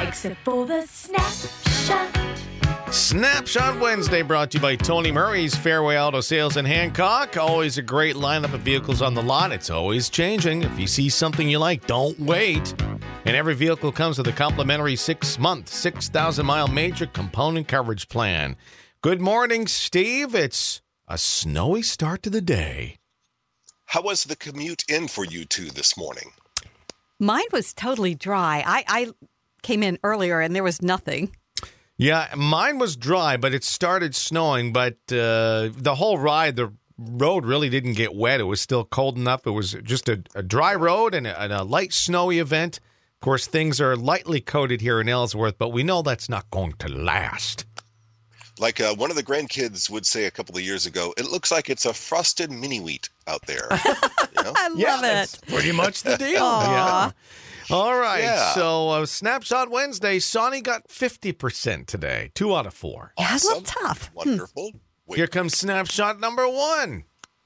except for the snapshot. Snapshot Wednesday brought to you by Tony Murray's Fairway Auto Sales in Hancock. Always a great lineup of vehicles on the lot. It's always changing. If you see something you like, don't wait. And every vehicle comes with a complimentary 6-month, 6,000-mile major component coverage plan. Good morning, Steve. It's a snowy start to the day. How was the commute in for you two this morning? Mine was totally dry. I came in earlier and there was nothing. Yeah, mine was dry, but it started snowing. But the whole ride, the road really didn't get wet. It was still cold enough. It was just a dry road and a light snowy event. Of course, things are lightly coated here in Ellsworth, but we know that's not going to last. Like one of the grandkids would say a couple of years ago, it looks like it's a frosted mini-wheat out there. You know? I love Yeah, it. that's pretty much the deal. Aw. Yeah. All right, Yeah. so Snapshot Wednesday, Sonny got 50% today, 2 out of 4. Yeah, it's a little Awesome. tough. Wonderful. Wait, Here comes Snapshot number 1.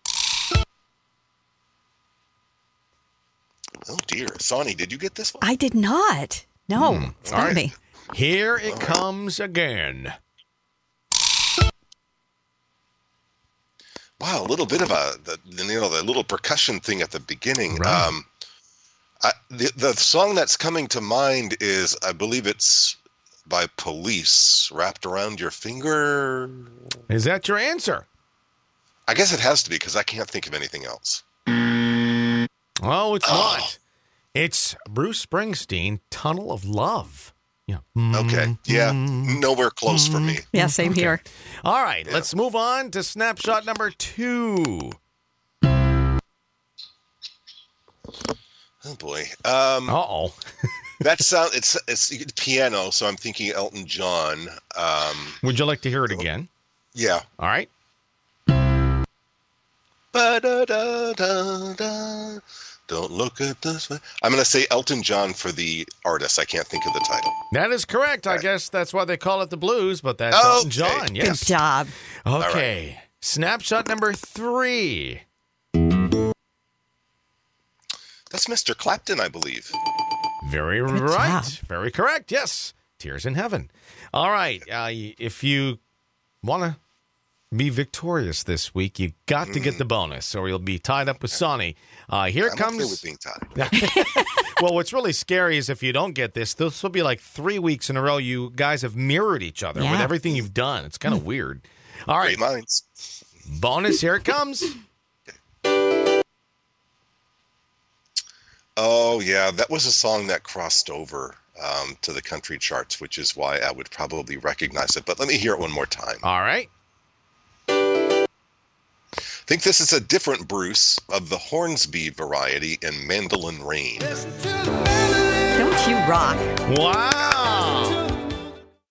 oh dear. Sonny, did you get this one? I did not. No, it's All not right. me. Here it comes again. Wow, a little bit of the little percussion thing at the beginning. Right. The song that's coming to mind is, I believe it's by Police, Wrapped Around Your Finger. Is that your answer? I guess it has to be because I can't think of anything else. Oh, it's not. It's Bruce Springsteen, Tunnel of Love. Yeah. Okay. Yeah. Nowhere close for me. Yeah, same here. All right, let's move on to Snapshot number 2. Oh boy. Uh-oh. That sound it's piano, so I'm thinking Elton John. Would you like to hear it again? Yeah. All right. Ba-da-da-da-da. Don't look at this way. I'm going to say Elton John for the artist. I can't think of the title. That is correct. I guess that's why they call it the blues, but that's Okay. Elton John. Yes. Good job. Okay. Snapshot number 3. That's Mr. Clapton, I believe. Very Good right. job. Very correct. Yes. Tears in Heaven. All right. If you want to be victorious this week, you got to get the bonus, or you'll be tied up with Sonny. Here it I'm comes. okay with being tied. Well, what's really scary is if you don't get this will be like 3 weeks in a row you guys have mirrored each other with Yeah. everything you've done. It's kind of weird. All right. Great minds. Bonus. Here it comes. Oh, yeah. That was a song that crossed over to the country charts, which is why I would probably recognize it. But let me hear it one more time. All right. I think this is a different Bruce of the Hornsby variety in Mandolin Rain. Don't you rock? Wow.